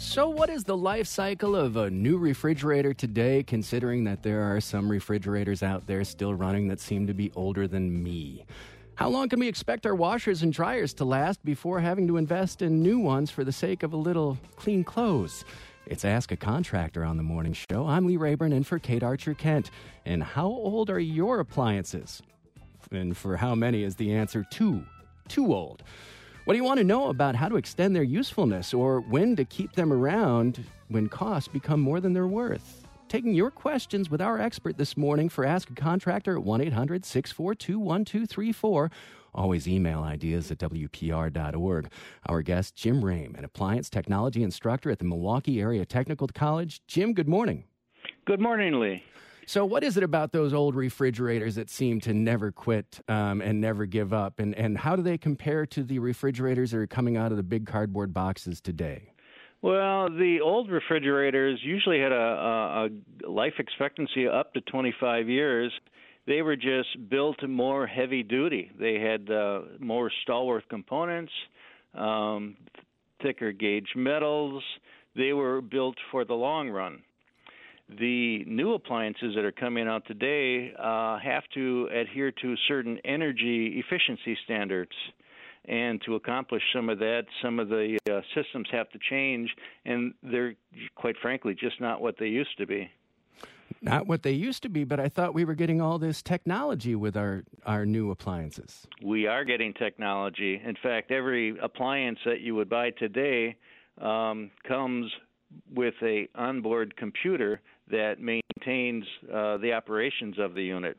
So what is the life cycle of a new refrigerator today, considering that there are some refrigerators out there still running that seem to be older than me? How long can we expect our washers and dryers to last before having to invest in new ones for the sake of a little clean clothes? It's Ask a Contractor on the morning show. I'm Lee Rayburn in for Kate Archer-Kent. And how old are your appliances? And for how many is the answer too old? What do you want to know about how to extend their usefulness or when to keep them around when costs become more than they're worth? Taking your questions with our expert this morning for Ask a Contractor at 1-800-642-1234. Always email ideas at WPR.org. Our guest, Jim Rame, an appliance technology instructor at the Milwaukee Area Technical College. Jim, good morning. Good morning, Lee. So what is it about those old refrigerators that seem to never quit and never give up? And how do they compare to the refrigerators that are coming out of the big cardboard boxes today? Well, the old refrigerators usually had a life expectancy up to 25 years. They were just built more heavy duty. They had more stalwart components, thicker gauge metals. They were built for the long run. The new appliances that are coming out today have to adhere to certain energy efficiency standards. And to accomplish some of that, some of the systems have to change, and they're, quite frankly, just not what they used to be. Not what they used to be, but I thought we were getting all this technology with our new appliances. We are getting technology. In fact, every appliance that you would buy today comes with a onboard computer that maintains the operations of the unit.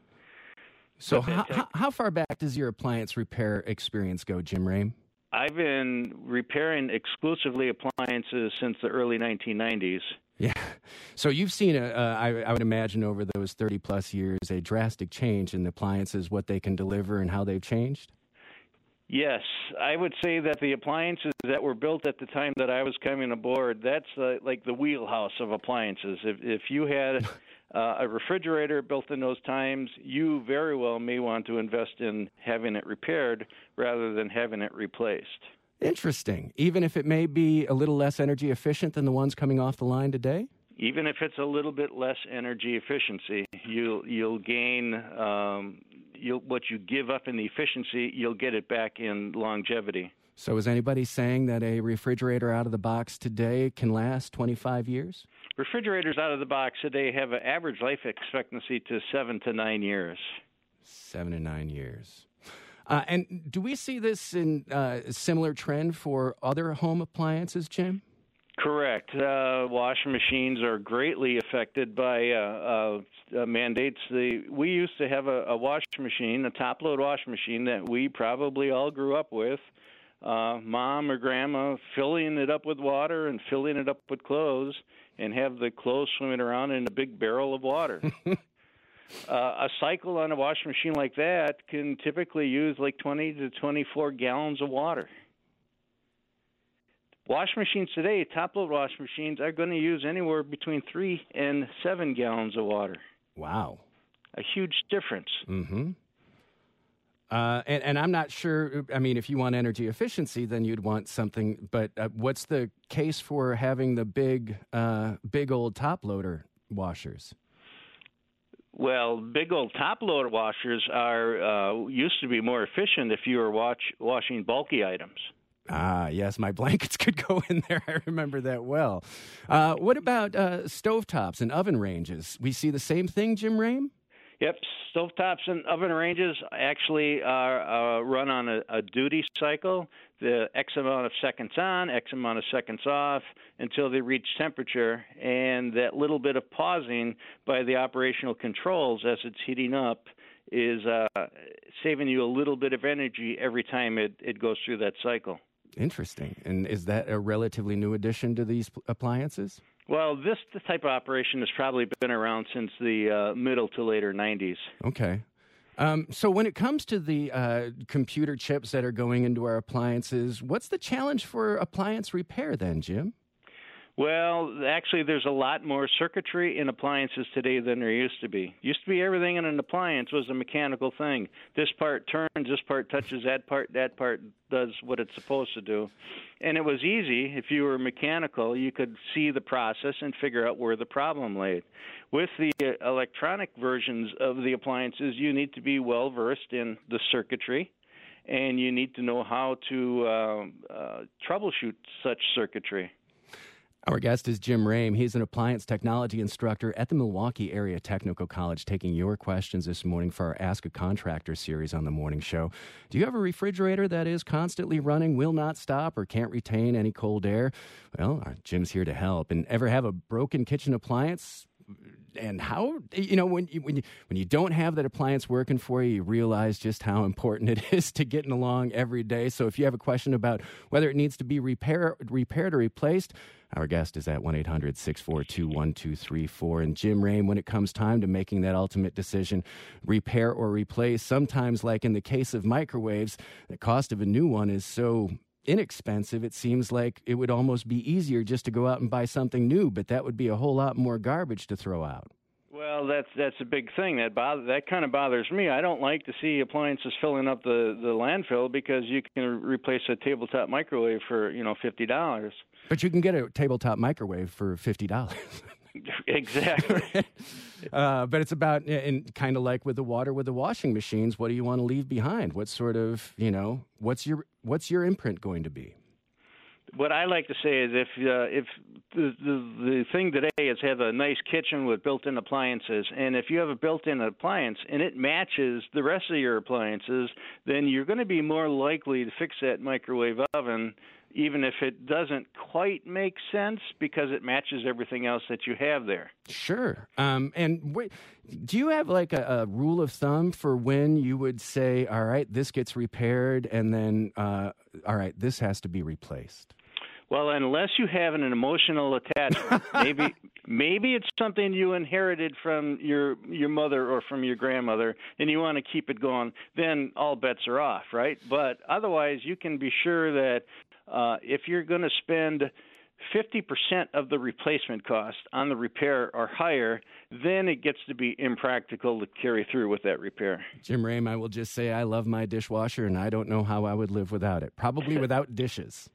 So how far back does your appliance repair experience go, Jim Rame? I've been repairing exclusively appliances since the early 1990s. Yeah. So you've seen, I would imagine, over those 30-plus years, a drastic change in the appliances, what they can deliver and how they've changed? Yes, I would say that the appliances that were built at the time that I was coming aboard, that's like the wheelhouse of appliances. If you had a refrigerator built in those times, you very well may want to invest in having it repaired rather than having it replaced. Interesting. Even if it may be a little less energy efficient than the ones coming off the line today? Even if it's a little bit less energy efficiency, you'll gain what you give up in the efficiency, you'll get it back in longevity. So is anybody saying that a refrigerator out of the box today can last 25 years? Refrigerators out of the box today have an average life expectancy to 7 to 9 years. 7 to 9 years. And do we see this in a similar trend for other home appliances, Jim? Correct. Washing machines are greatly affected by mandates. We used to have a washing machine, a top-load washing machine that we probably all grew up with. Mom or grandma filling it up with water and filling it up with clothes and have the clothes swimming around in a big barrel of water. A cycle on a washing machine like that can typically use like 20 to 24 gallons of water. Washing machines today, top-load washing machines, are going to use anywhere between 3 and 7 gallons of water. Wow. A huge difference. Mm-hmm. And I'm not sure, I mean, if you want energy efficiency, then you'd want something, but what's the case for having the big old top-loader washers? Well, big old top-loader washers are used to be more efficient if you were washing bulky items. Ah, yes, my blankets could go in there. I remember that well. What about stovetops and oven ranges? We see the same thing, Jim Rame? Yep, stovetops and oven ranges actually are run on a duty cycle, the X amount of seconds on, X amount of seconds off, until they reach temperature, and that little bit of pausing by the operational controls as it's heating up is saving you a little bit of energy every time it goes through that cycle. Interesting. And is that a relatively new addition to these appliances? Well, this type of operation has probably been around since the middle to later 90s. Okay. So when it comes to the computer chips that are going into our appliances, what's the challenge for appliance repair then, Jim? Well, actually, there's a lot more circuitry in appliances today than there used to be. Used to be everything in an appliance was a mechanical thing. This part turns, this part touches that part does what it's supposed to do. And it was easy. If you were mechanical, you could see the process and figure out where the problem lay. With the electronic versions of the appliances, you need to be well versed in the circuitry, and you need to know how to troubleshoot such circuitry. Our guest is Jim Rame. He's an appliance technology instructor at the Milwaukee Area Technical College, taking your questions this morning for our Ask a Contractor series on the morning show. Do you have a refrigerator that is constantly running, will not stop, or can't retain any cold air? Well, Jim's here to help. And ever have a broken kitchen appliance? And how, when you don't have that appliance working for you, you realize just how important it is to getting along every day. So if you have a question about whether it needs to be repaired or replaced, our guest is at 1-800-642-1234. And Jim Rame, when it comes time to making that ultimate decision, repair or replace, sometimes, like in the case of microwaves, the cost of a new one is so inexpensive, it seems like it would almost be easier just to go out and buy something new, but that would be a whole lot more garbage to throw out. Well, that's a big thing. That kind of bothers me. I don't like to see appliances filling up the landfill, because you can replace a tabletop microwave for $50. But you can get a tabletop microwave for $50. Exactly. But it's about, and kind of like with the washing machines, what do you want to leave behind? What sort of, what's your imprint going to be? What I like to say is, if the thing today is have a nice kitchen with built-in appliances, and if you have a built-in appliance and it matches the rest of your appliances, then you're going to be more likely to fix that microwave oven, even if it doesn't quite make sense, because it matches everything else that you have there. Sure. Do you have like a rule of thumb for when you would say, all right, this gets repaired, and then, all right, this has to be replaced? Well, unless you have an emotional attachment, maybe it's something you inherited from your mother or from your grandmother, and you want to keep it going, then all bets are off, right? But otherwise, you can be sure that if you're going to spend 50% of the replacement cost on the repair or higher, then it gets to be impractical to carry through with that repair. Jim Rame, I will just say I love my dishwasher, and I don't know how I would live without it. Probably without dishes.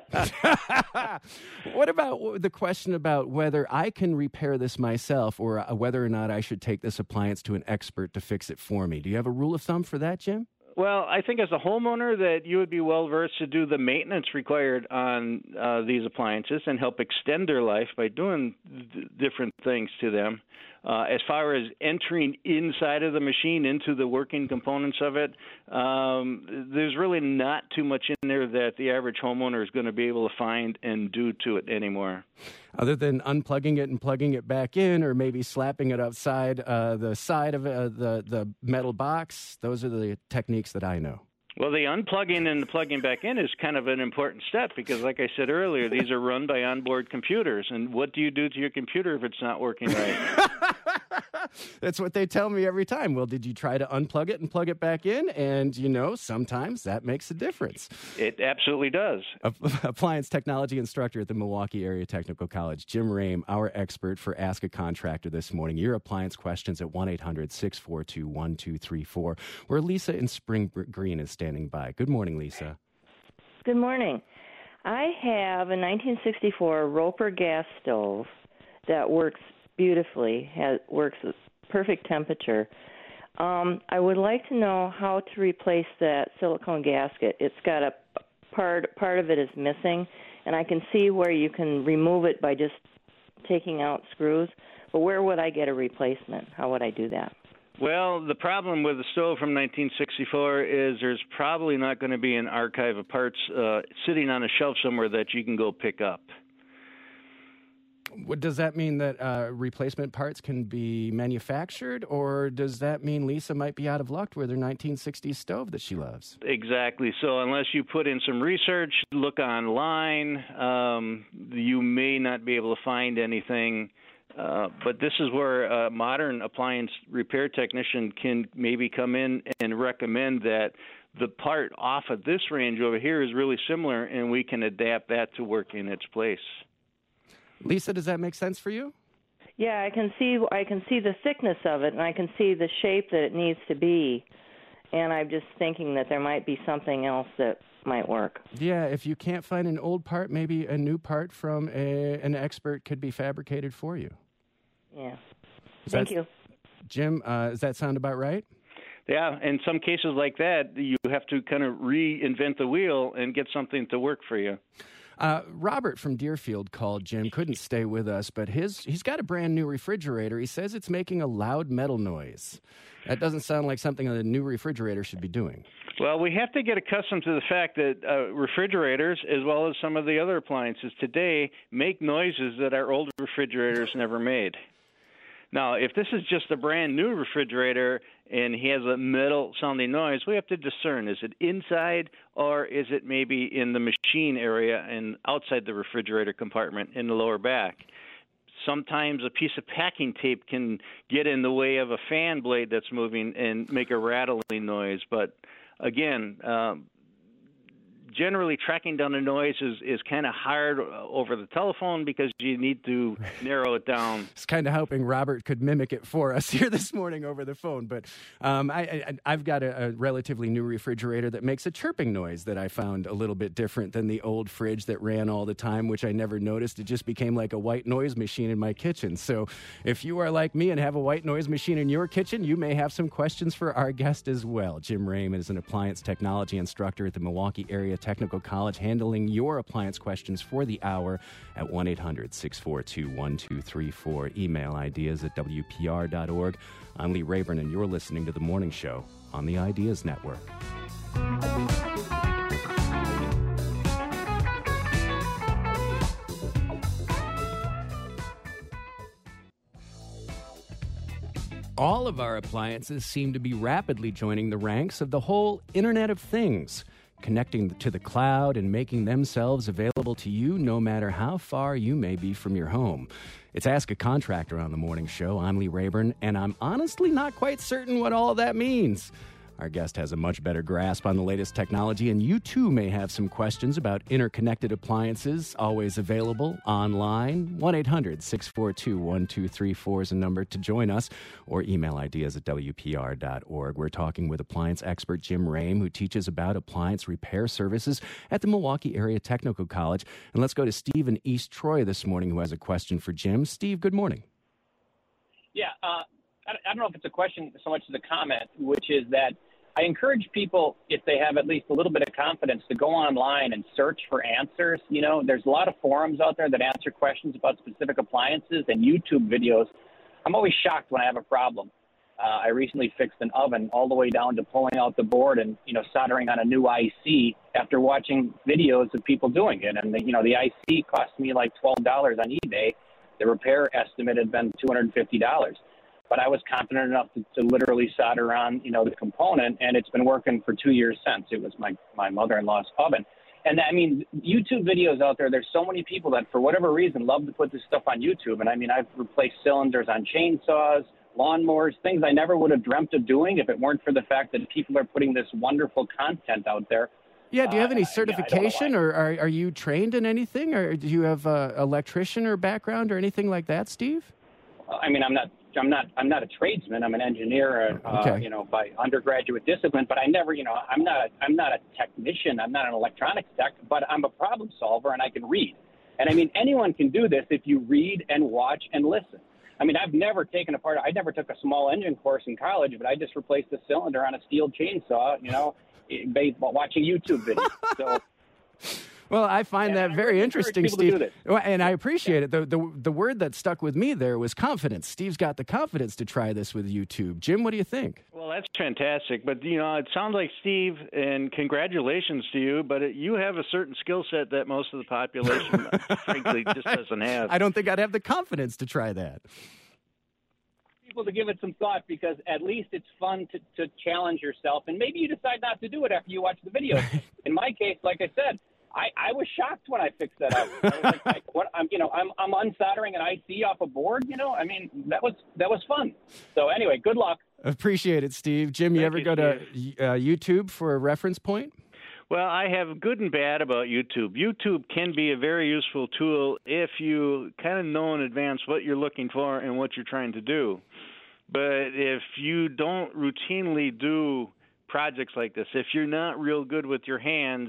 What about the question about whether I can repair this myself, or whether or not I should take this appliance to an expert to fix it for me? Do you have a rule of thumb for that, Jim? Well, I think as a homeowner that you would be well-versed to do the maintenance required on these appliances and help extend their life by doing different things to them. As far as entering inside of the machine into the working components of it, there's really not too much in there that the average homeowner is going to be able to find and do to it anymore. Other than unplugging it and plugging it back in, or maybe slapping it outside the side of the metal box, those are the techniques that I know. Well, the unplugging and the plugging back in is kind of an important step, because, like I said earlier, these are run by onboard computers. And what do you do to your computer if it's not working right? That's what they tell me every time. Well, did you try to unplug it and plug it back in? And, sometimes that makes a difference. It absolutely does. Appliance technology instructor at the Milwaukee Area Technical College, Jim Rame, our expert for Ask a Contractor this morning. Your appliance questions at 1-800-642-1234, where Lisa in Spring Green is standing by. Good morning, Lisa. Good morning. I have a 1964 Roper gas stove that works beautifully, works with perfect temperature. I would like to know how to replace that silicone gasket. It's got a part of it is missing, and I can see where you can remove it by just taking out screws. But where would I get a replacement? How would I do that? Well, the problem with the stove from 1964 is there's probably not going to be an archive of parts sitting on a shelf somewhere that you can go pick up. Does that mean that replacement parts can be manufactured, or does that mean Lisa might be out of luck with her 1960s stove that she loves? Exactly. So unless you put in some research, look online, you may not be able to find anything. But this is where a modern appliance repair technician can maybe come in and recommend that the part off of this range over here is really similar, and we can adapt that to work in its place. Lisa, does that make sense for you? Yeah, I can see the thickness of it, and I can see the shape that it needs to be. And I'm just thinking that there might be something else that might work. Yeah, if you can't find an old part, maybe a new part from an expert could be fabricated for you. Yeah. Thank you. Jim, does that sound about right? Yeah, in some cases like that, you have to kind of reinvent the wheel and get something to work for you. Robert from Deerfield called Jim, couldn't stay with us, but he's got a brand new refrigerator. He says it's making a loud metal noise. That doesn't sound like something a new refrigerator should be doing. Well, we have to get accustomed to the fact that refrigerators, as well as some of the other appliances today, make noises that our old refrigerators never made. Now, if this is just a brand new refrigerator and he has a metal-sounding noise, we have to discern, is it inside or is it maybe in the machine area and outside the refrigerator compartment in the lower back? Sometimes a piece of packing tape can get in the way of a fan blade that's moving and make a rattling noise. But again, generally tracking down the noise is kind of hard over the telephone because you need to narrow it down. It's kind of hoping Robert could mimic it for us here this morning over the phone. But I've got a relatively new refrigerator that makes a chirping noise that I found a little bit different than the old fridge that ran all the time, which I never noticed. It just became like a white noise machine in my kitchen. So if you are like me and have a white noise machine in your kitchen, you may have some questions for our guest as well. Jim Raymond is an appliance technology instructor at the Milwaukee Area Technical College, handling your appliance questions for the hour at 1-800-642-1234. Email ideas@wpr.org. I'm Lee Rayburn, and you're listening to The Morning Show on the Ideas Network. All of our appliances seem to be rapidly joining the ranks of the whole Internet of Things, connecting to the cloud and making themselves available to you no matter how far you may be from your home. It's Ask a Contractor on The Morning Show. I'm Lee Rayburn, and I'm honestly not quite certain what all of that means. Our guest has a much better grasp on the latest technology, and you too may have some questions about interconnected appliances, always available online. 1-800-642-1234 is a number to join us, or email ideas@wpr.org. We're talking with appliance expert Jim Rame, who teaches about appliance repair services at the Milwaukee Area Technical College. And let's go to Steve in East Troy this morning, who has a question for Jim. Steve, good morning. Yeah, I don't know if it's a question so much as a comment, which is that I encourage people, if they have at least a little bit of confidence, to go online and search for answers. You know, there's a lot of forums out there that answer questions about specific appliances and YouTube videos. I'm always shocked when I have a problem. I recently fixed an oven all the way down to pulling out the board and, soldering on a new IC after watching videos of people doing it. And, the IC cost me like $12 on eBay. The repair estimate had been $250. But I was confident enough to literally solder on, the component, and it's been working for 2 years since. It was my mother-in-law's oven. And, YouTube videos out there, there's so many people that, for whatever reason, love to put this stuff on YouTube. And, I've replaced cylinders on chainsaws, lawnmowers, things I never would have dreamt of doing if it weren't for the fact that people are putting this wonderful content out there. Yeah, do you have any certification, or are you trained in anything, or do you have an electrician or background or anything like that, Steve? I'm not a tradesman. I'm an engineer, by undergraduate discipline. But I never, I'm not a technician. I'm not an electronics tech. But I'm a problem solver, and I can read. And anyone can do this if you read and watch and listen. I've never taken apart. I never took a small engine course in college, but I just replaced a cylinder on a steel chainsaw. Based on watching YouTube videos. So. Well, I find that very interesting, Steve. And I appreciate it. The word that stuck with me there was confidence. Steve's got the confidence to try this with YouTube. Jim, what do you think? Well, that's fantastic. But, it sounds like, Steve, and congratulations to you, but you have a certain skill set that most of the population, frankly, just doesn't have. I don't think I'd have the confidence to try that. To give it some thought, because at least it's fun to challenge yourself, and maybe you decide not to do it after you watch the video. In my case, like I said, I was shocked when I fixed that up. I was like what? I'm unsoldering an IC off a board. That was fun. So anyway, good luck. Appreciate it, Steve. Jim, you ever go to YouTube for a reference point? Well, I have good and bad about YouTube. YouTube can be a very useful tool if you kind of know in advance what you're looking for and what you're trying to do. But if you don't routinely do projects like this, if you're not real good with your hands,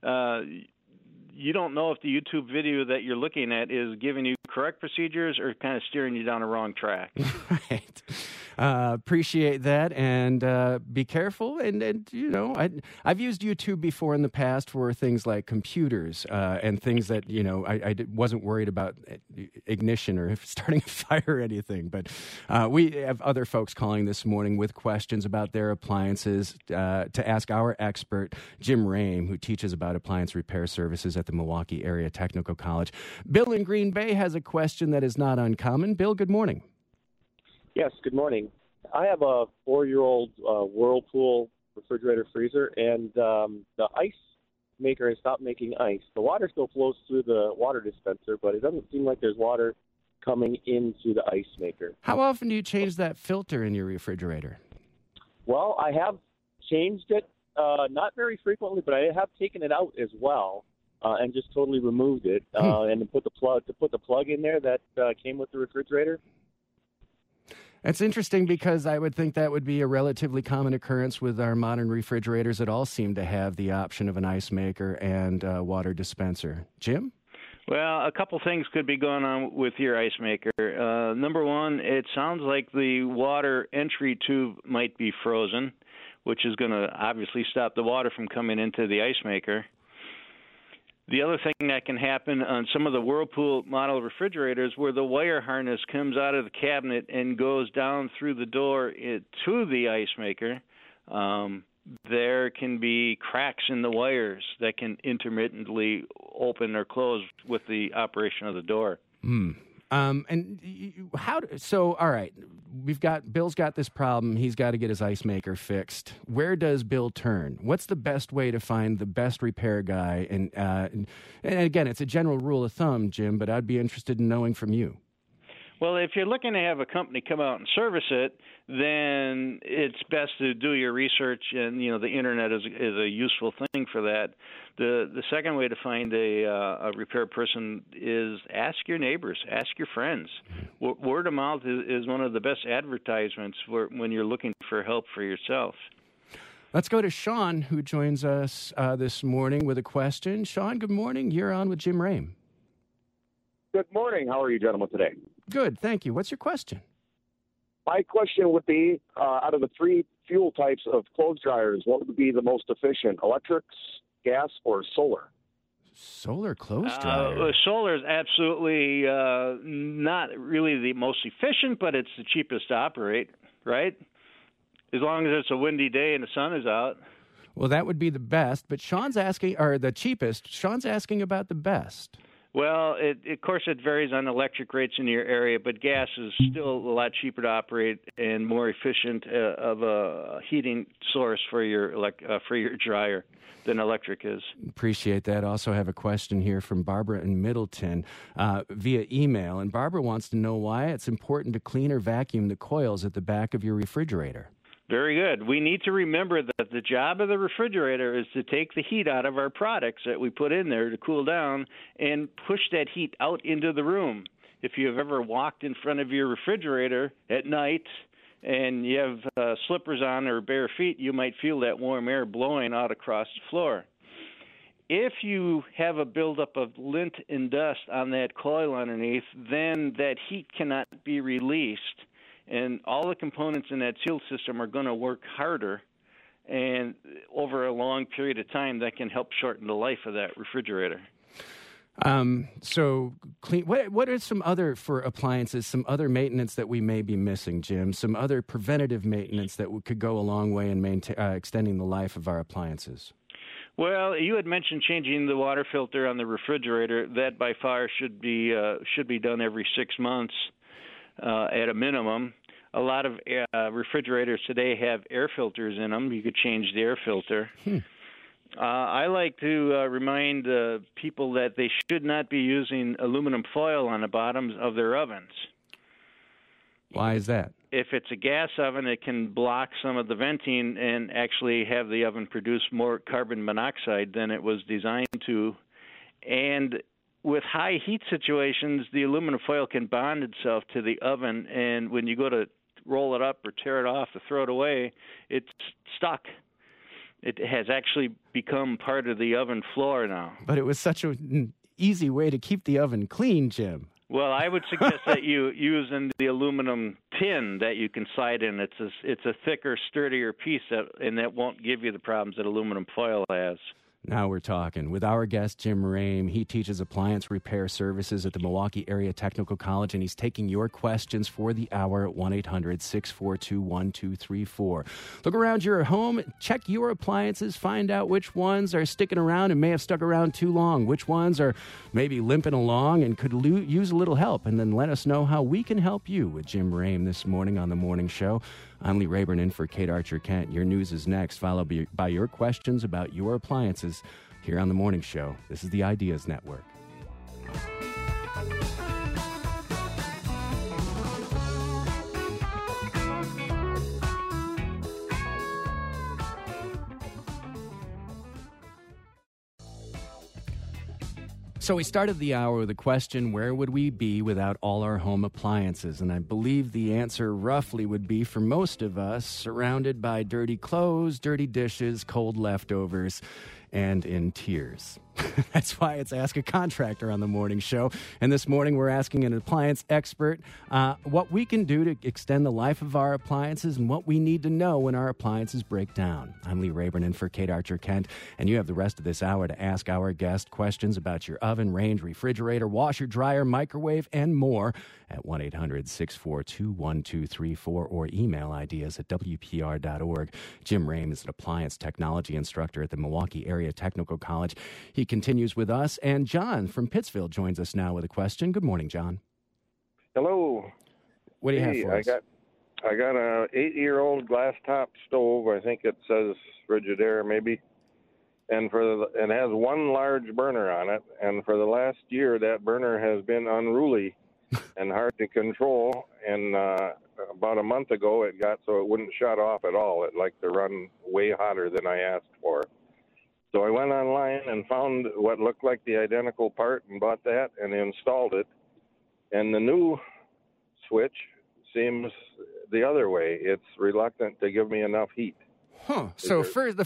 you don't know if the YouTube video that you're looking at is giving you correct procedures or kind of steering you down a wrong track. Right. Appreciate that, and be careful. And you know, I've used YouTube before in the past for things like computers and things that, you know, I wasn't worried about ignition or starting a fire or anything. But we have other folks calling this morning with questions about their appliances to ask our expert, Jim Rame, who teaches about appliance repair services at the Milwaukee Area Technical College. Bill in Green Bay has a question that is not uncommon. Bill, good morning. Yes, good morning. I have a 4-year-old Whirlpool refrigerator freezer, and the ice maker has stopped making ice. The water still flows through the water dispenser, but it doesn't seem like there's water coming into the ice maker. How often do you change that filter in your refrigerator? Well, I have changed it, not very frequently, but I have taken it out as well and just totally removed it and to put the plug in there that came with the refrigerator. That's interesting because I would think that would be a relatively common occurrence with our modern refrigerators that all seem to have the option of an ice maker and water dispenser. Jim? Well, a couple things could be going on with your ice maker. Number one, it sounds like the water entry tube might be frozen, which is going to obviously stop the water from coming into the ice maker. The other thing that can happen on some of the Whirlpool model refrigerators where the wire harness comes out of the cabinet and goes down through the door to the ice maker, there can be cracks in the wires that can intermittently open or close with the operation of the door. So, all right, Bill's got this problem. He's got to get his ice maker fixed. Where does Bill turn? What's the best way to find the best repair guy? And again, it's a general rule of thumb, Jim, but I'd be interested in knowing from you. Well, if you're looking to have a company come out and service it, then it's best to do your research, and you know the internet is a useful thing for that. The second way to find a repair person is ask your neighbors, ask your friends. Word of mouth is one of the best advertisements when you're looking for help for yourself. Let's go to Sean, who joins us this morning with a question. Sean, good morning. You're on with Jim Rame. Good morning. How are you gentlemen today? Good, thank you. What's your question? My question would be, out of the 3 fuel types of clothes dryers, what would be the most efficient, electrics, gas, or solar? Solar clothes dryer? Solar is absolutely not really the most efficient, but it's the cheapest to operate, right? As long as it's a windy day and the sun is out. Well, that would be the best, but Sean's asking, or the cheapest, Sean's asking about the best. Well, of course, it varies on electric rates in your area, but gas is still a lot cheaper to operate and more efficient of a heating source for your dryer than electric is. Appreciate that. Also have a question here from Barbara in Middleton via email, and Barbara wants to know why it's important to clean or vacuum the coils at the back of your refrigerator. Very good. We need to remember that the job of the refrigerator is to take the heat out of our products that we put in there to cool down and push that heat out into the room. If you have ever walked in front of your refrigerator at night and you have slippers on or bare feet, you might feel that warm air blowing out across the floor. If you have a buildup of lint and dust on that coil underneath, then that heat cannot be released. And all the components in that seal system are going to work harder, and over a long period of time, that can help shorten the life of that refrigerator. So, clean. What are some other, for appliances, some other maintenance that we may be missing, Jim? Some other preventative maintenance that could go a long way in extending the life of our appliances? Well, you had mentioned changing the water filter on the refrigerator. That by far should be done every 6 months. At a minimum. A lot of refrigerators today have air filters in them. You could change the air filter. I like to remind people that they should not be using aluminum foil on the bottoms of their ovens. Why is that? if it's a gas oven, it can block some of the venting and actually have the oven produce more carbon monoxide than it was designed to. And with high heat situations, the aluminum foil can bond itself to the oven, and when you go to roll it up or tear it off or throw it away, it's stuck. It has actually become part of the oven floor now. But it was such an easy way to keep the oven clean, Jim. Well, I would suggest that you use the aluminum tin that you can slide in. It's a thicker, sturdier piece, and that won't give you the problems that aluminum foil has. Now we're talking with our guest, Jim Rame. He teaches appliance repair services at the Milwaukee Area Technical College, and he's taking your questions for the hour at 1-800-642-1234. Look around your home, check your appliances, find out which ones are sticking around and may have stuck around too long, which ones are maybe limping along and could use a little help, and then let us know how we can help you with Jim Rame this morning on The Morning Show. I'm Lee Rayburn in for Kate Archer-Kent. Your news is next, followed by your questions about your appliances here on The Morning Show. This is the Ideas Network. So we started the hour with a question, where would we be without all our home appliances? And I believe the answer roughly would be, for most of us, surrounded by dirty clothes, dirty dishes, cold leftovers, and in tears. That's why it's Ask a Contractor on The Morning Show. And this morning we're asking an appliance expert what we can do to extend the life of our appliances and what we need to know when our appliances break down. I'm Lee Rayburn in for Kate Archer-Kent, and you have the rest of this hour to ask our guest questions about your oven, range, refrigerator, washer, dryer, microwave, and more at 1-800-642-1234 or email ideas at WPR.org. Jim Rame is an appliance technology instructor at the Milwaukee Area Technical College. He continues with us, and John from Pittsfield joins us now with a question. Good morning, John. Hello. What do you have for us? I got a 8-year-old glass top stove. I think it says Frigidaire maybe, and it has one large burner on it. And for the last year, that burner has been unruly and hard to control. And about a month ago, it got so it wouldn't shut off at all. It liked to run way hotter than I asked for. So I went online and found what looked like the identical part and bought that and installed it. And the new switch seems the other way. It's reluctant to give me enough heat. Huh. So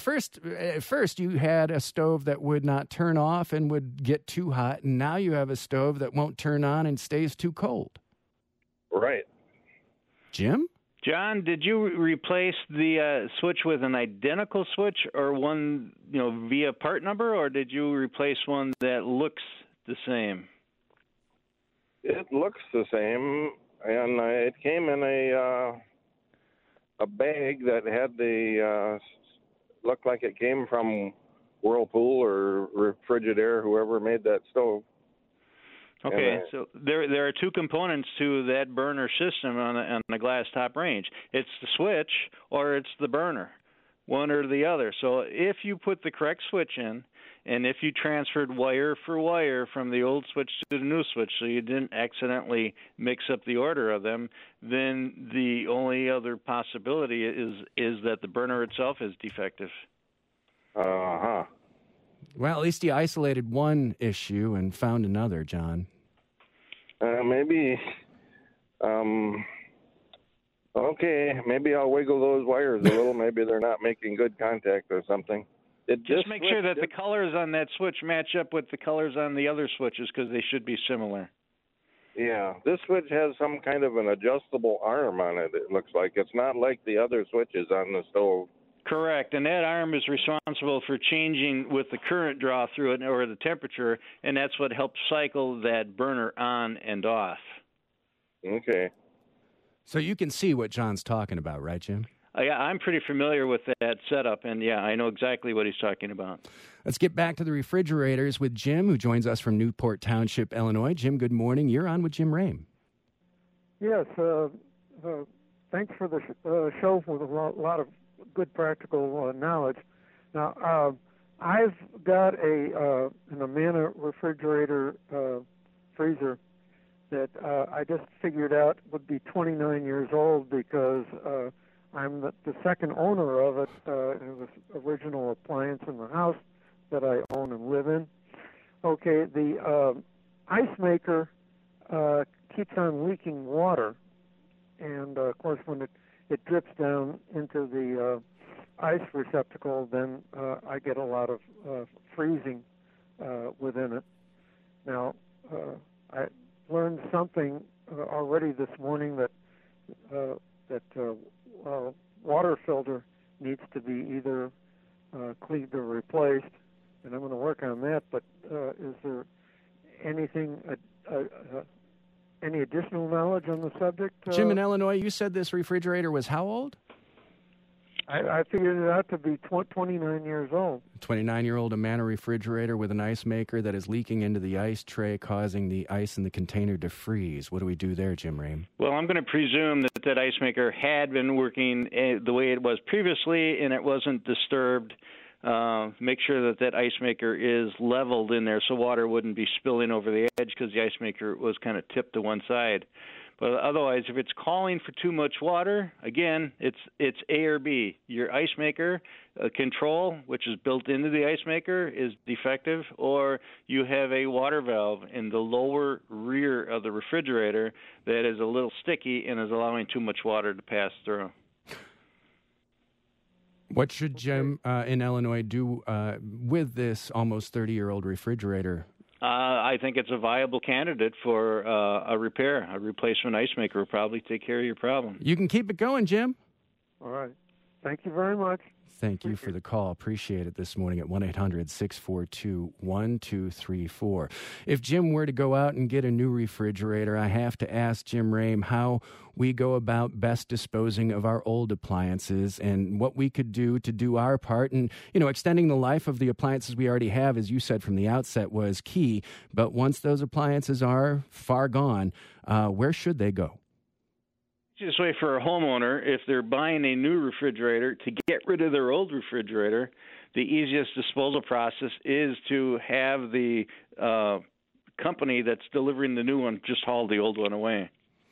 first you had a stove that would not turn off and would get too hot, and now you have a stove that won't turn on and stays too cold. Right. Jim? John, did you replace the switch with an identical switch or one, via part number, or did you replace one that looks the same? It looks the same, and it came in a bag that had looked like it came from Whirlpool or Frigidaire, whoever made that stove. Okay, so there are two components to that burner system on the glass top range. It's the switch or it's the burner, one or the other. So if you put the correct switch in, and if you transferred wire for wire from the old switch to the new switch so you didn't accidentally mix up the order of them, then the only other possibility is that the burner itself is defective. Uh-huh. Well, at least you isolated one issue and found another, John. Maybe, okay, maybe I'll wiggle those wires a little. Maybe they're not making good contact or something. Just make sure that the colors on that switch match up with the colors on the other switches, because they should be similar. Yeah, this switch has some kind of an adjustable arm on it, it looks like. It's not like the other switches on the stove. Correct, and that arm is responsible for changing with the current draw through it or the temperature, and that's what helps cycle that burner on and off. Okay. So you can see what John's talking about, right, Jim? Yeah, I'm pretty familiar with that setup, and yeah, I know exactly what he's talking about. Let's get back to the refrigerators with Jim, who joins us from Newport Township, Illinois. Jim, good morning. You're on with Jim Rame. Yes, thanks for the show with a lot of good practical knowledge. Now, I've got an Amana refrigerator freezer that I just figured out would be 29 years old because I'm the second owner of it. It was original appliance in the house that I own and live in. Okay, the ice maker keeps on leaking water, and of course when it drips down into the ice receptacle, then I get a lot of freezing within it. Now, I learned something already this morning that water filter needs to be either cleaned or replaced, and I'm going to work on that. But is there anything, any additional knowledge on the subject? Jim, in Illinois, you said this refrigerator was how old? I figured it out to be 29 years old. 29-year-old Amana refrigerator with an ice maker that is leaking into the ice tray, causing the ice in the container to freeze. What do we do there, Jim Rame? Well, I'm going to presume that ice maker had been working the way it was previously, and it wasn't disturbed. Make sure that ice maker is leveled in there so water wouldn't be spilling over the edge because the ice maker was kind of tipped to one side. But otherwise, if it's calling for too much water, again, it's A or B. Your ice maker control, which is built into the ice maker, is defective, or you have a water valve in the lower rear of the refrigerator that is a little sticky and is allowing too much water to pass through. What should Jim in Illinois do with this almost 30-year-old refrigerator? I think it's a viable candidate for a repair. A replacement ice maker will probably take care of your problem. You can keep it going, Jim. All right. Thank you very much. Thank you for the call. Appreciate it this morning at 1-800-642-1234. If Jim were to go out and get a new refrigerator, I have to ask Jim Rame how we go about best disposing of our old appliances and what we could do to do our part. And, extending the life of the appliances we already have, as you said from the outset, was key. But once those appliances are far gone, where should they go? Easiest way for a homeowner, if they're buying a new refrigerator, to get rid of their old refrigerator, the easiest disposal process is to have the company that's delivering the new one just haul the old one away.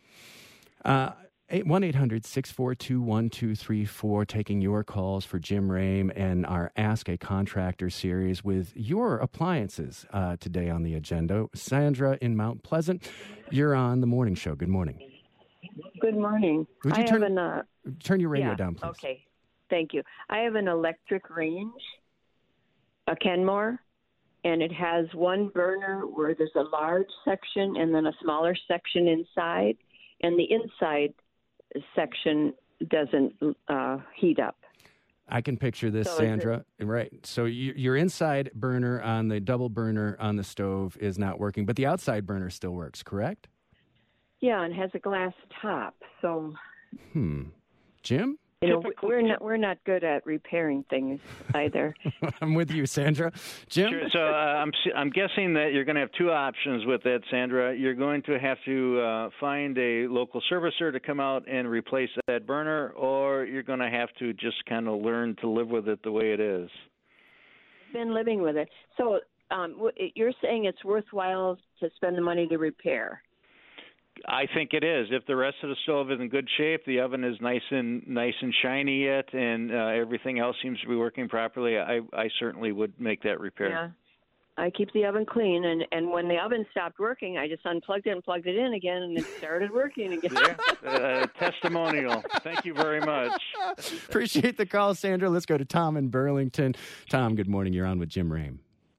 1-800-642-1234, taking your calls for Jim Rame and our Ask a Contractor series with your appliances today on the agenda. Sandra in Mount Pleasant, you're on the morning show. Good morning. Good morning. Would you turn your radio down, please? Okay. Thank you. I have an electric range, a Kenmore, and it has one burner where there's a large section and then a smaller section inside, and the inside section doesn't heat up. I can picture this, Sandra. Right. So your inside burner on the double burner on the stove is not working, but the outside burner still works, correct? Yeah, and has a glass top. So, Jim? We're not good at repairing things either. I'm with you, Sandra. Jim? Sure. So I'm guessing that you're going to have two options with that, Sandra. You're going to have to find a local servicer to come out and replace that burner, or you're going to have to just kind of learn to live with it the way it is. Been living with it. So you're saying it's worthwhile to spend the money to repair? I think it is. If the rest of the stove is in good shape, the oven is nice and shiny yet, and everything else seems to be working properly, I certainly would make that repair. Yeah, I keep the oven clean, and when the oven stopped working, I just unplugged it and plugged it in again, and it started working again. Yeah, testimonial. Thank you very much. Appreciate the call, Sandra. Let's go to Tom in Burlington. Tom, good morning. You're on with Jim Rame.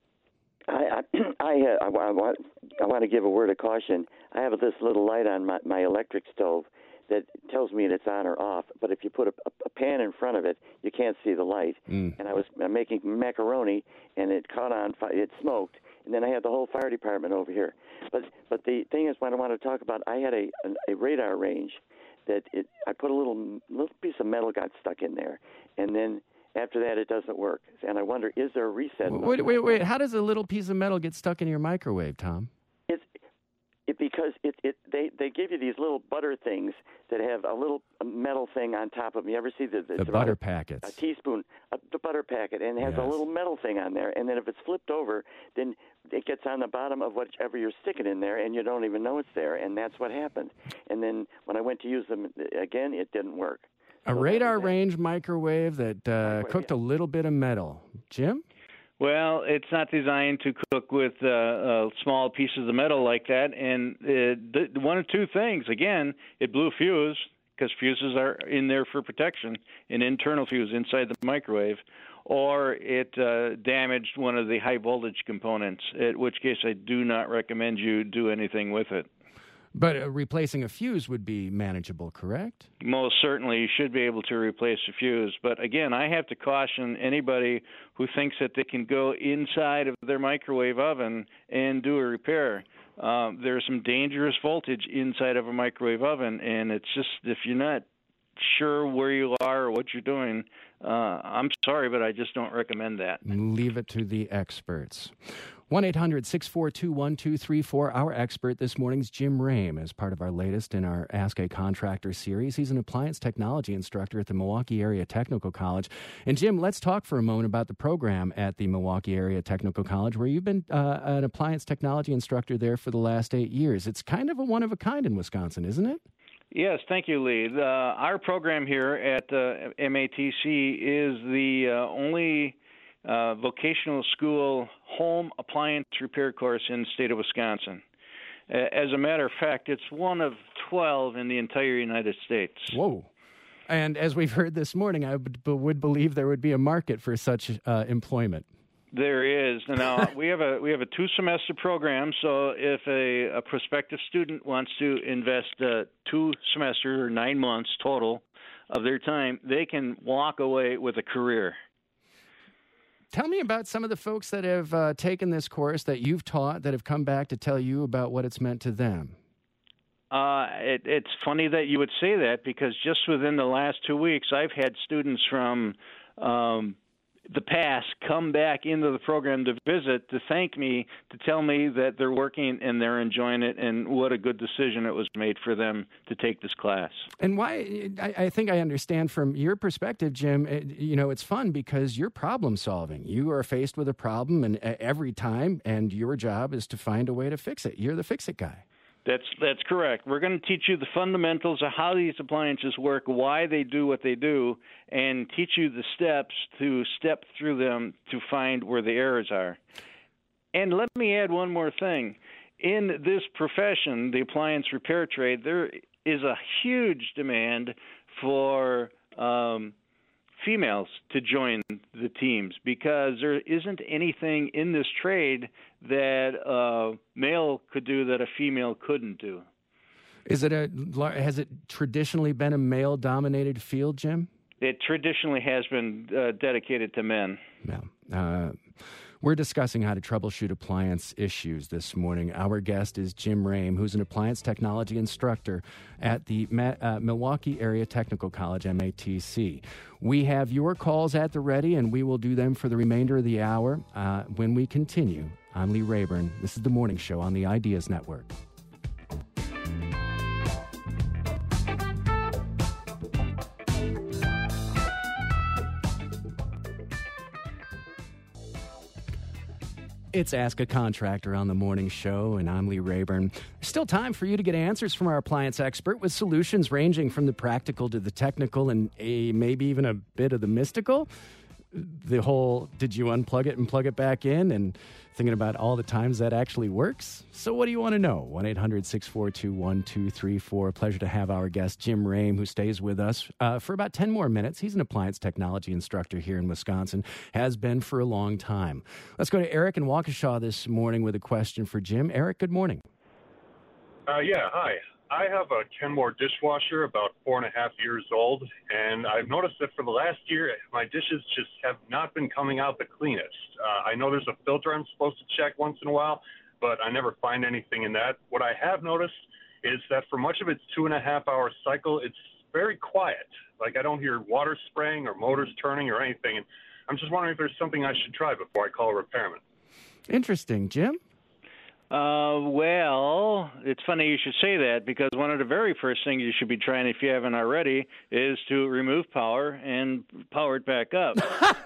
I want to give a word of caution. I have this little light on my electric stove that tells me it's on or off, but if you put a pan in front of it, you can't see the light. And I'm making macaroni, and it caught on fire. It smoked, and then I had the whole fire department over here. But the thing is, what I want to talk about, I had a radar range that I put a little piece of metal got stuck in there, and then after that, it doesn't work. And I wonder, is there a reset? Wait. How does a little piece of metal get stuck in your microwave, Tom? It because they give you these little butter things that have a little metal thing on top of them. You ever see the butter packets? A teaspoon, the butter packet, and it has a little metal thing on there. And then if it's flipped over, then it gets on the bottom of whichever you're sticking in there, and you don't even know it's there. And that's what happened. And then when I went to use them again, it didn't work. A radar range microwave that cooked a little bit of metal. Jim? Well, it's not designed to cook with small pieces of metal like that. And one of two things. Again, it blew a fuse, because fuses are in there for protection, an internal fuse inside the microwave, or it damaged one of the high voltage components, in which case I do not recommend you do anything with it. But replacing a fuse would be manageable, correct? Most certainly, you should be able to replace a fuse. But again, I have to caution anybody who thinks that they can go inside of their microwave oven and do a repair. There's some dangerous voltage inside of a microwave oven, and it's just, if you're not sure where you are or what you're doing, I'm sorry, but I just don't recommend that. Leave it to the experts. 1-800-642-1234. Our expert this morning is Jim Rame, as part of our latest in our Ask a Contractor series. He's an appliance technology instructor at the Milwaukee Area Technical College. And Jim, let's talk for a moment about the program at the Milwaukee Area Technical College, where you've been an appliance technology instructor there for the last 8 years. It's kind of a one of a kind in Wisconsin, isn't it? Yes, thank you, Lee. Our program here at MATC is the only vocational school home appliance repair course in the state of Wisconsin. As a matter of fact, it's one of 12 in the entire United States. Whoa. And as we've heard this morning, I would believe there would be a market for such employment. There is. Now, we have a 2-semester program, so if a prospective student wants to invest 2 semesters or 9 months total of their time, they can walk away with a career. Tell me about some of the folks that have taken this course that you've taught that have come back to tell you about what it's meant to them. It's funny that you would say that, because just within the last 2 weeks, I've had students from the past come back into the program to visit, to thank me, to tell me that they're working and they're enjoying it, and what a good decision it was made for them to take this class. And why? I think I understand from your perspective, Jim. It's fun because you're problem solving. You are faced with a problem, and every time, and your job is to find a way to fix it. You're the fix-it guy. That's correct. We're going to teach you the fundamentals of how these appliances work, why they do what they do, and teach you the steps to step through them to find where the errors are. And let me add one more thing. In this profession, the appliance repair trade, there is a huge demand for females to join the teams, because there isn't anything in this trade that a male could do that a female couldn't do. Has it traditionally been a male-dominated field, Jim? It traditionally has been dedicated to men. Yeah. We're discussing how to troubleshoot appliance issues this morning. Our guest is Jim Rame, who's an appliance technology instructor at the Milwaukee Area Technical College, MATC. We have your calls at the ready, and we will do them for the remainder of the hour. When we continue, I'm Lee Rayburn. This is The Morning Show on the Ideas Network. It's Ask a Contractor on the Morning Show, and I'm Lee Rayburn. There's still time for you to get answers from our appliance expert with solutions ranging from the practical to the technical and maybe even a bit of the mystical. The whole, did you unplug it and plug it back in, and thinking about all the times that actually works. So what do you want to know? 1-800-642-1234. Pleasure to have our guest, Jim Rame, who stays with us for about 10 more minutes. He's an appliance technology instructor here in Wisconsin, has been for a long time. Let's go to Eric in Waukesha this morning with a question for Jim. Eric, good morning. Hi. I have a Kenmore dishwasher, about 4.5 years old, and I've noticed that for the last year, my dishes just have not been coming out the cleanest. I know there's a filter I'm supposed to check once in a while, but I never find anything in that. What I have noticed is that for much of its 2.5-hour cycle, it's very quiet. Like I don't hear water spraying or motors turning or anything, and I'm just wondering if there's something I should try before I call a repairman. Interesting. Jim? Well, it's funny you should say that because one of the very first things you should be trying, if you haven't already, is to remove power and power it back up.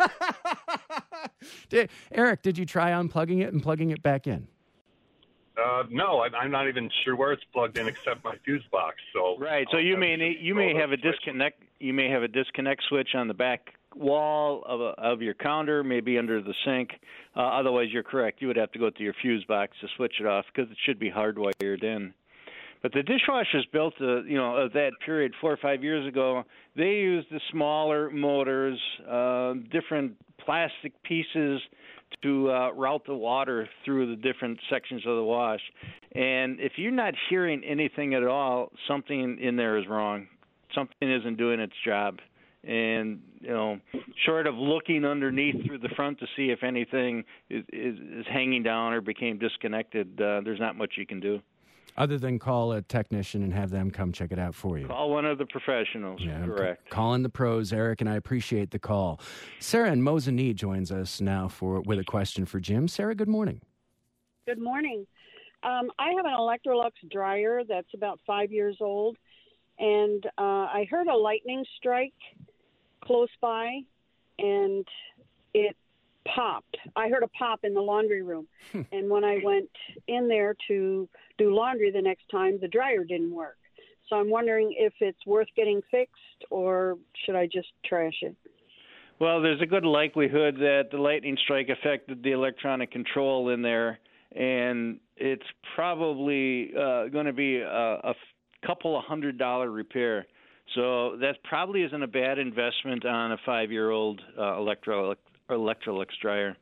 Eric, did you try unplugging it and plugging it back in? No, I'm not even sure where it's plugged in except my fuse box. So right. So you may have a disconnect. You may have a disconnect switch on the back wall of your counter, maybe under the sink. Otherwise, you're correct. You would have to go to your fuse box to switch it off because it should be hardwired in. But the dishwashers built, of that period 4 or 5 years ago, they used the smaller motors, different plastic pieces to route the water through the different sections of the wash. And if you're not hearing anything at all, something in there is wrong. Something isn't doing its job. And, short of looking underneath through the front to see if anything is hanging down or became disconnected, there's not much you can do. Other than call a technician and have them come check it out for you. Call one of the professionals, correct. Calling the pros, Eric, and I appreciate the call. Sarah in Mosinee joins us now with a question for Jim. Sarah, good morning. Good morning. I have an Electrolux dryer that's about 5 years old, and I heard a lightning strike close by, and it popped. I heard a pop in the laundry room. And when I went in there to do laundry the next time, the dryer didn't work. So I'm wondering if it's worth getting fixed or should I just trash it? Well, there's a good likelihood that the lightning strike affected the electronic control in there, and it's probably going to be a couple of $100 repair. So that probably isn't a bad investment on a 5-year-old Electrolux dryer.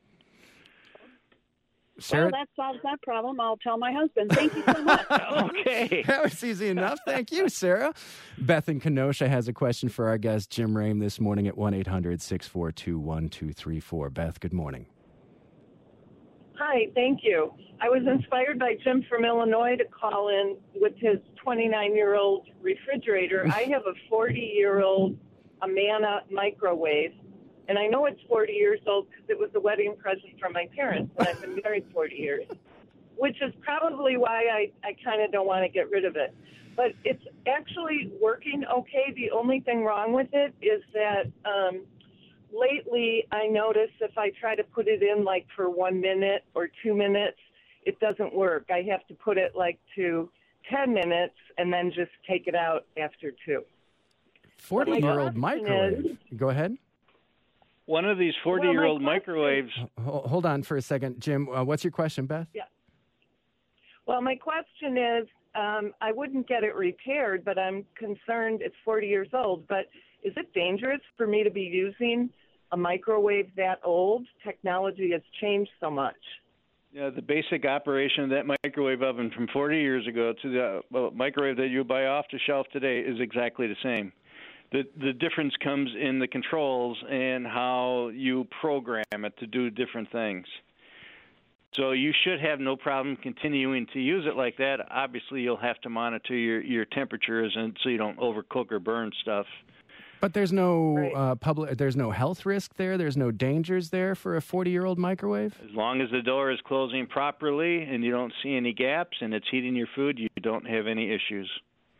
Sarah? Well, that solves that problem. I'll tell my husband. Thank you so much. Okay. That was easy enough. Thank you, Sarah. Beth in Kenosha has a question for our guest, Jim Rame, this morning at 1-800-642-1234. Beth, good morning. Hi, thank you. I was inspired by Jim from Illinois to call in with his 29-year-old refrigerator. I have a 40-year-old Amana microwave, and I know it's 40 years old because it was a wedding present from my parents, and I've been married 40 years, which is probably why I kind of don't want to get rid of it. But it's actually working okay. The only thing wrong with it is that lately I notice if I try to put it in like for 1 minute or 2 minutes, it doesn't work. I have to put it like to 10 minutes and then just take it out after 2. 40-year-old microwave. Go ahead. One of these 40-year-old microwaves. Hold on for a second. Jim, what's your question, Beth? Yeah. Well, my question is, I wouldn't get it repaired, but I'm concerned it's 40 years old. But is it dangerous for me to be using a microwave that old? Technology has changed so much. Yeah, the basic operation of that microwave oven from 40 years ago to the microwave that you buy off the shelf today is exactly the same. The difference comes in the controls and how you program it to do different things. So you should have no problem continuing to use it like that. Obviously, you'll have to monitor your temperatures and so you don't overcook or burn stuff. But there's no there's no health risk there. There's no dangers there for a 40-year-old microwave. As long as the door is closing properly and you don't see any gaps and it's heating your food, you don't have any issues.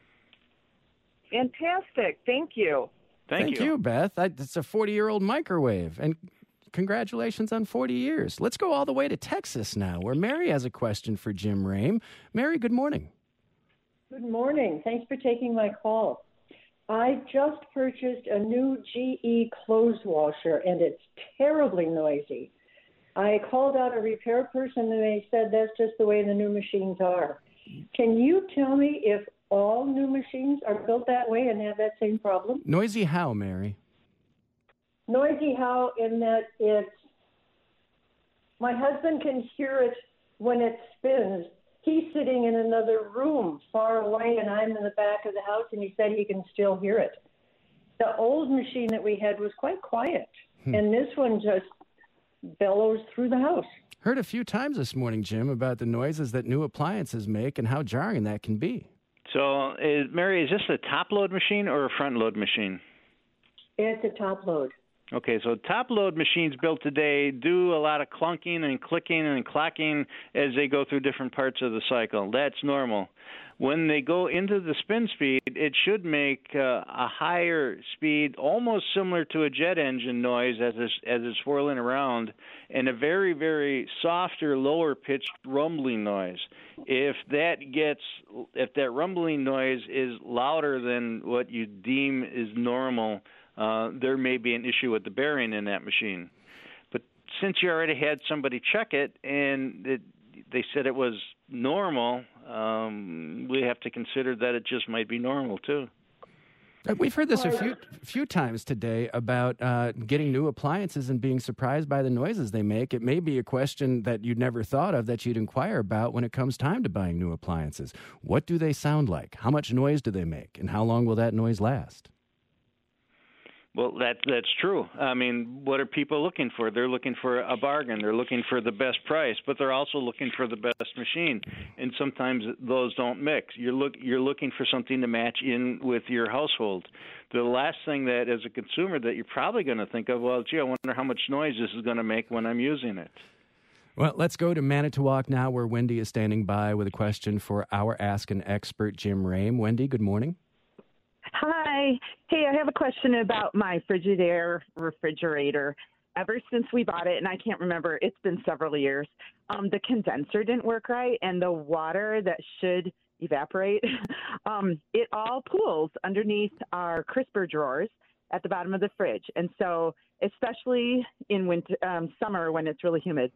Fantastic. Thank you. Thank you, Beth. It's a 40-year-old microwave, and congratulations on 40 years. Let's go all the way to Texas now, where Mary has a question for Jim Rame. Mary, good morning. Good morning. Thanks for taking my call. I just purchased a new GE clothes washer, and it's terribly noisy. I called out a repair person, and they said that's just the way the new machines are. Can you tell me if all new machines are built that way and have that same problem? Noisy how, Mary? Noisy how in that my husband can hear it when it spins. He's sitting in another room far away, and I'm in the back of the house, and he said he can still hear it. The old machine that we had was quite quiet, and this one just bellows through the house. Heard a few times this morning, Jim, about the noises that new appliances make and how jarring that can be. So, Mary, is this a top-load machine or a front-load machine? It's a top-load. Okay, so top-load machines built today do a lot of clunking and clicking and clacking as they go through different parts of the cycle. That's normal. When they go into the spin speed, it should make a higher speed, almost similar to a jet engine noise as it's swirling around, and a very, very softer, lower-pitched rumbling noise. If that rumbling noise is louder than what you deem is normal, there may be an issue with the bearing in that machine. But since you already had somebody check it and they said it was normal, we have to consider that it just might be normal too. We've heard this a few times today about getting new appliances and being surprised by the noises they make. It may be a question that you'd never thought of that you'd inquire about when it comes time to buying new appliances. What do they sound like? How much noise do they make? And how long will that noise last? Well, that's true. I mean, what are people looking for? They're looking for a bargain. They're looking for the best price, but they're also looking for the best machine. And sometimes those don't mix. You're looking for something to match in with your household. The last thing that, as a consumer, that you're probably going to think of, well, gee, I wonder how much noise this is going to make when I'm using it. Well, let's go to Manitowoc now, where Wendy is standing by with a question for our Ask an Expert, Jim Rame. Wendy, good morning. Hi. Hey, I have a question about my Frigidaire refrigerator. Ever since we bought it, and I can't remember, it's been several years, the condenser didn't work right, and the water that should evaporate, it all pools underneath our crisper drawers at the bottom of the fridge. And so, especially in winter, summer when it's really humid,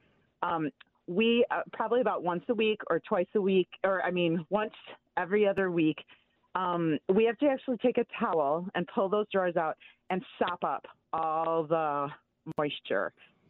we probably about once a week or twice a week, once every other week, we have to actually take a towel and pull those drawers out and sop up all the moisture.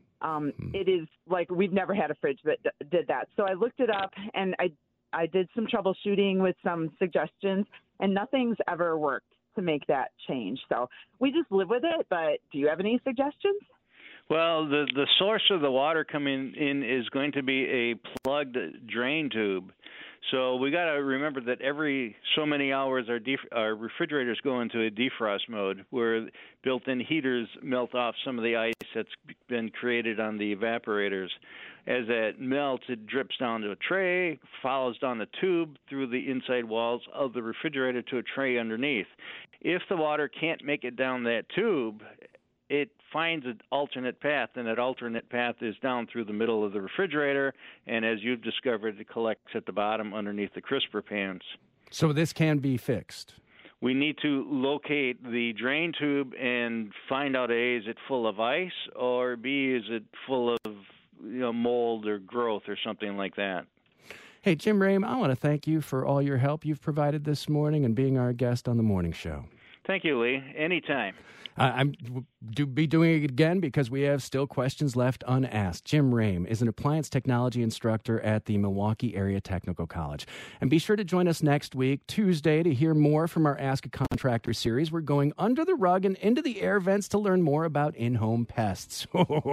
It is like we've never had a fridge that did that. So I looked it up and I did some troubleshooting with some suggestions, and nothing's ever worked to make that change. So we just live with it, but do you have any suggestions? Well, the source of the water coming in is going to be a plugged drain tube. So we got to remember that every so many hours our refrigerators go into a defrost mode where built-in heaters melt off some of the ice that's been created on the evaporators. As that melts, it drips down to a tray, follows down the tube through the inside walls of the refrigerator to a tray underneath. If the water can't make it down that tube, it finds an alternate path, and that alternate path is down through the middle of the refrigerator, and as you've discovered, it collects at the bottom underneath the crisper pans. So this can be fixed? We need to locate the drain tube and find out, A, is it full of ice, or B, is it full of mold or growth or something like that. Hey, Jim Rame, I want to thank you for all your help you've provided this morning and being our guest on the morning show. Thank you, Lee. Anytime. I'm be doing it again because we have still questions left unasked. Jim Rame is an appliance technology instructor at the Milwaukee Area Technical College. And be sure to join us next week, Tuesday, to hear more from our Ask a Contractor series. We're going under the rug and into the air vents to learn more about in-home pests.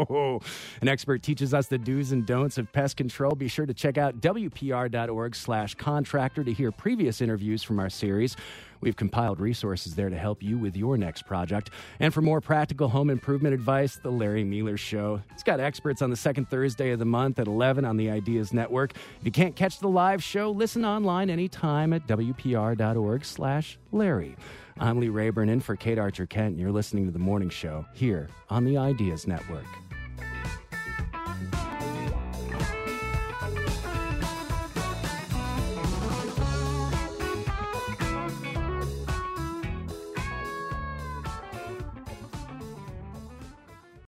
An expert teaches us the do's and don'ts of pest control. Be sure to check out WPR.org/contractor to hear previous interviews from our series. We've compiled resources there to help you with your next project. And for more practical home improvement advice, The Larry Mueller Show. It's got experts on the second Thursday of the month at 11 on the Ideas Network. If you can't catch the live show, listen online anytime at WPR.org/Larry. I'm Lee Rayburn in for Kate Archer-Kent, and you're listening to The Morning Show here on the Ideas Network.